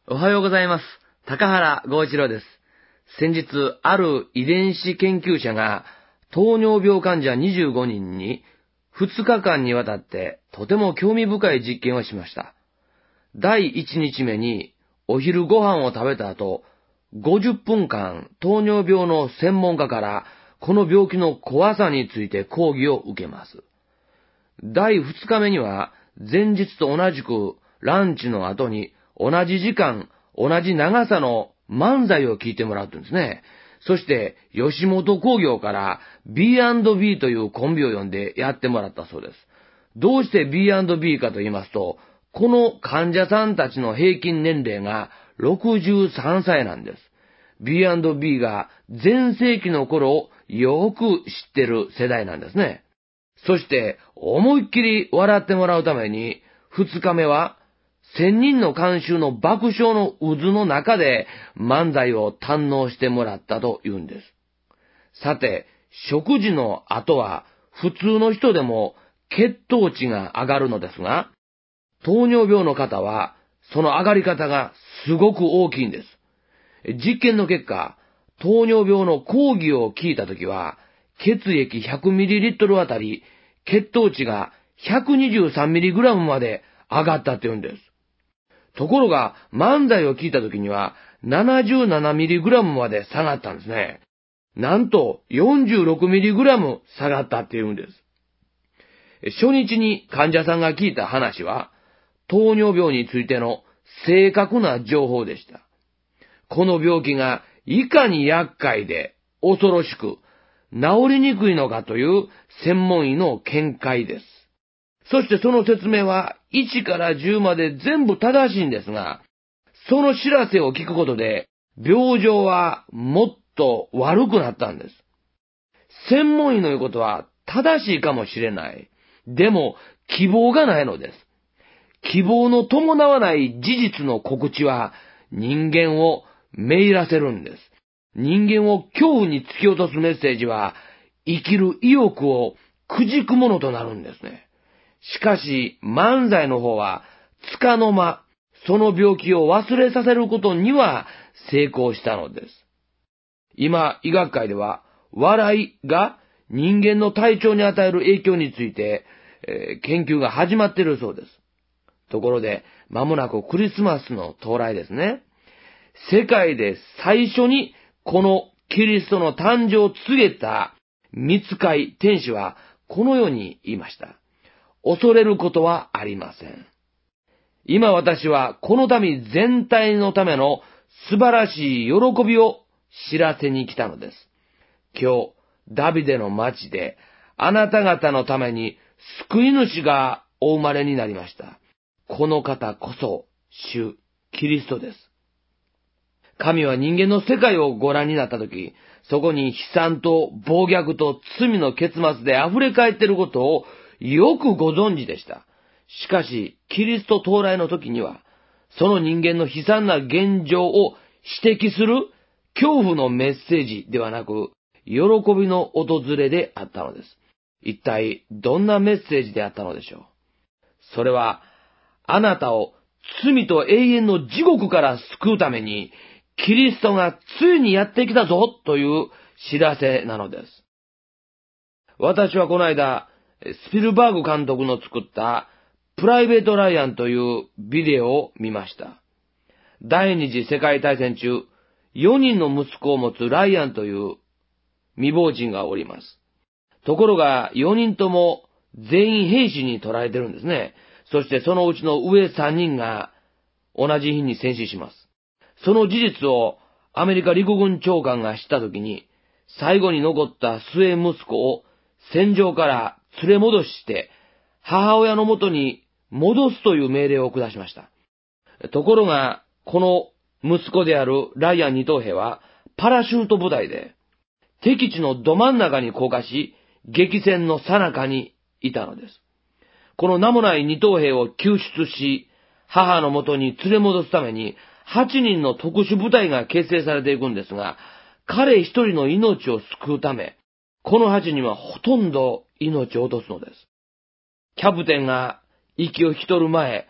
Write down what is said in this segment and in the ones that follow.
おはようございます。高原剛一郎です。先日、ある遺伝子研究者が糖尿病患者25人に2日間にわたってとても興味深い実験をしました。第1日目にお昼ご飯を食べた後、50分間糖尿病の専門家からこの病気の怖さについて講義を受けます。第2日目には前日と同じくランチの後に同じ時間、同じ長さの漫才を聞いてもらうんですね。そして、吉本興業から B&B というコンビを呼んでやってもらったそうです。どうして B&B かと言いますと、この患者さんたちの平均年齢が63歳なんです。B&B が全盛期の頃をよく知ってる世代なんですね。そして、思いっきり笑ってもらうために、2日目は1000人の観衆の爆笑の渦の中で漫才を堪能してもらったと言うんです。さて、食事の後は普通の人でも血糖値が上がるのですが、糖尿病の方はその上がり方がすごく大きいんです。実験の結果、糖尿病の講義を聞いたときは、血液 100ml あたり血糖値が 123mg まで上がったって言うんです。ところが、漫才を聞いたときには、77mg まで下がったんですね。なんと、46mg 下がったって言うんです。初日に患者さんが聞いた話は、糖尿病についての正確な情報でした。この病気がいかに厄介で恐ろしく治りにくいのかという専門医の見解です。そしてその説明は1から10まで全部正しいんですが、その知らせを聞くことで病状はもっと悪くなったんです。専門医の言うことは正しいかもしれない。でも希望がないのです。希望の伴わない事実の告知は人間をめいらせるんです。人間を恐怖に突き落とすメッセージは生きる意欲をくじくものとなるんですね。しかし漫才の方は束の間、その病気を忘れさせることには成功したのです。今医学界では笑いが人間の体調に与える影響について、研究が始まっているそうです。ところで間もなくクリスマスの到来ですね。世界で最初にこのキリストの誕生を告げた御使い天使はこのように言いました。恐れることはありません。今私はこの民全体のための素晴らしい喜びを知らせに来たのです。今日、ダビデの町であなた方のために救い主がお生まれになりました。この方こそ主キリストです。神は人間の世界をご覧になったとき、そこに悲惨と暴虐と罪の結末で溢れ返っていることをよくご存知でした。しかし、キリスト到来の時には、その人間の悲惨な現状を指摘する恐怖のメッセージではなく、喜びの訪れであったのです。一体どんなメッセージであったのでしょう。それは、あなたを罪と永遠の地獄から救うために、キリストがついにやってきたぞという知らせなのです。私はこの間、スピルバーグ監督の作ったプライベート・ライアンというビデオを見ました。第二次世界大戦中、4人の息子を持つライアンという未亡人がおります。ところが4人とも全員兵士に捕らえてるんですね。そしてそのうちの上3人が同じ日に戦死します。その事実をアメリカ陸軍長官が知ったときに、最後に残った末息子を戦場から連れ戻して母親の元に戻すという命令を下しました。ところが、この息子であるライアン二等兵はパラシュート部隊で敵地のど真ん中に降下し、激戦の最中にいたのです。この名もない二等兵を救出し、母の元に連れ戻すために8人の特殊部隊が結成されていくんですが、彼一人の命を救うため、この8人はほとんど命を落とすのです。キャプテンが息を引き取る前、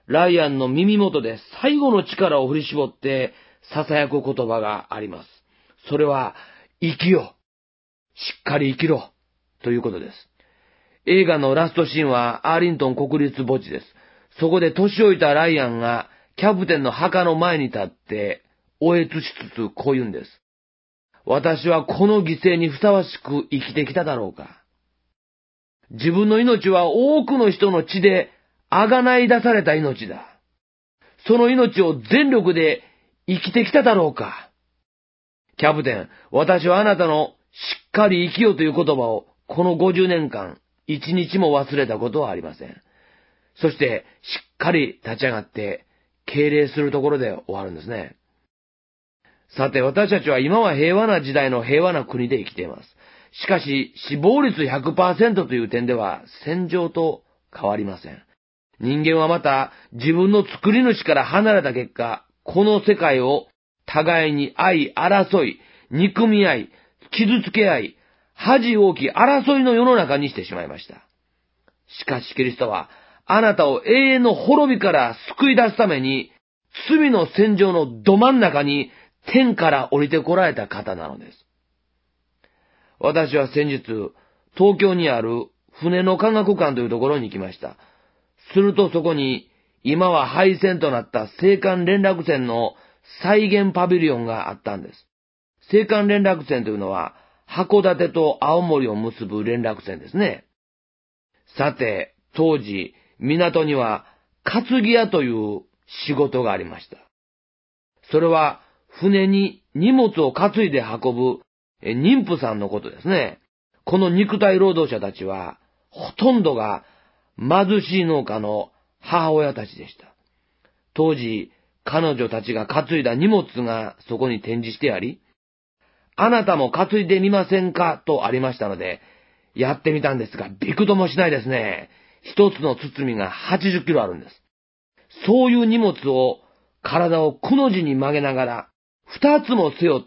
ライアンの耳元で最後の力を振り絞って囁く言葉があります。それは、生きよ。しっかり生きろ。ということです。映画のラストシーンはアーリントン国立墓地です。そこで年老いたライアンがキャプテンの墓の前に立っておえつしつつこう言うんです。私はこの犠牲にふさわしく生きてきただろうか。自分の命は多くの人の血で贖い出された命だ。その命を全力で生きてきただろうか。キャプテン、私はあなたのしっかり生きようという言葉をこの50年間一日も忘れたことはありません。そしてしっかり立ち上がって敬礼するところで終わるんですね。さて私たちは今は平和な時代の平和な国で生きています。しかし死亡率 100% という点では戦場と変わりません。人間はまた自分の作り主から離れた結果、この世界を互いに愛、争い、憎み合い、傷つけ合い、恥多き争いの世の中にしてしまいました。しかしキリストは、あなたを永遠の滅びから救い出すために、罪の戦場のど真ん中に天から降りてこられた方なのです。私は先日、東京にある船の科学館というところに行きました。するとそこに、今は廃線となった青函連絡船の再現パビリオンがあったんです。青函連絡船というのは、函館と青森を結ぶ連絡船ですね。さて、当時、港には、担ぎ屋という仕事がありました。それは、船に荷物を担いで運ぶ妊婦さんのことですね。この肉体労働者たちは、ほとんどが貧しい農家の母親たちでした。当時、彼女たちが担いだ荷物がそこに展示してあり、あなたも担いでみませんかとありましたので、やってみたんですが、びくともしないですね。一つの包みが80キロあるんです。そういう荷物を体をくの字に曲げながら、二つも背負って、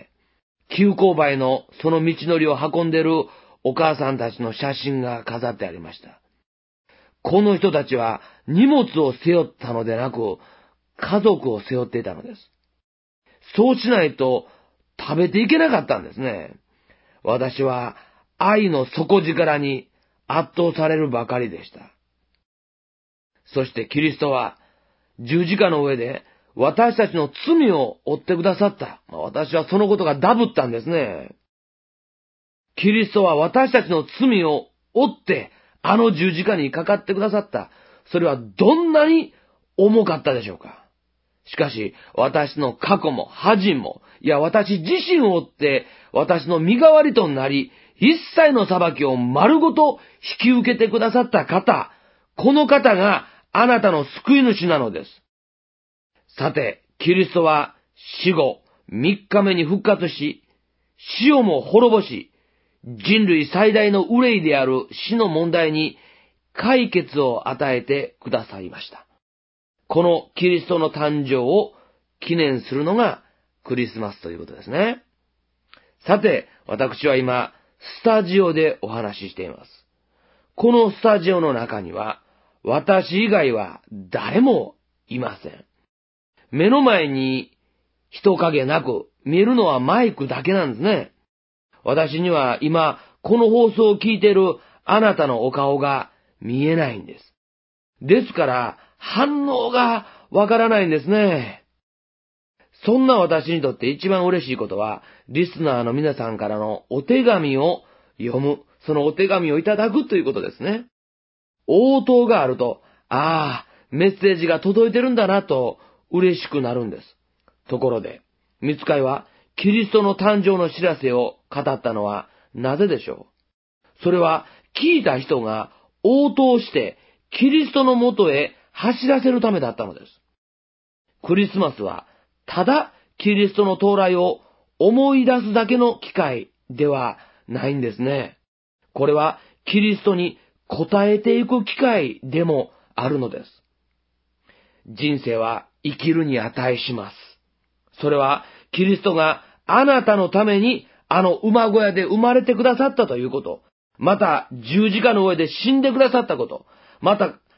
急勾配のその道のりを運んでるお母さんたちの写真が飾ってありました。この人たちは荷物を背負ったのでなく、家族を背負っていたのです。そうしないと食べていけなかったんですね。私は愛の底力に圧倒されるばかりでした。そしてキリストは十字架の上で私たちの罪を負ってくださった。私はそのことがダブったんですね。キリストは私たちの罪を負ってあの十字架にかかってくださった。それはどんなに重かったでしょうか。しかし、私の過去も恥も、いや私自身を追って、私の身代わりとなり、一切の裁きを丸ごと引き受けてくださった方、この方があなたの救い主なのです。さて、キリストは死後3日目に復活し、死をも滅ぼし、人類最大の憂いである死の問題に解決を与えてくださいました。このキリストの誕生を記念するのがクリスマスということですね。さて、私は今、スタジオでお話ししています。このスタジオの中には、私以外は誰もいません。目の前に人影なく、見えるのはマイクだけなんですね。私には今、この放送を聞いているあなたのお顔が見えないんです。ですから、反応がわからないんですね。そんな私にとって一番嬉しいことは、リスナーの皆さんからのお手紙を読む、そのお手紙をいただくということですね。応答があると、メッセージが届いてるんだなと嬉しくなるんです。ところで、御使いはキリストの誕生の知らせを語ったのはなぜでしょう？それは聞いた人が応答してキリストのもとへ走らせるためだったのです。クリスマスはただキリストの到来を思い出すだけの機会ではないんですね。これはキリストに応えていく機会でもあるのです。人生は生きるに値します。それはキリストがあなたのためにあの馬小屋で生まれてくださったということ、また十字架の上で死んでくださったこと、また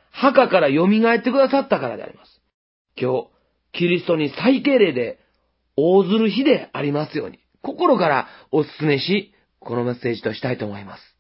墓から蘇ってくださったからであります。今日、キリストに再敬礼で応ずる日でありますように、心からお勧めし、このメッセージとしたいと思います。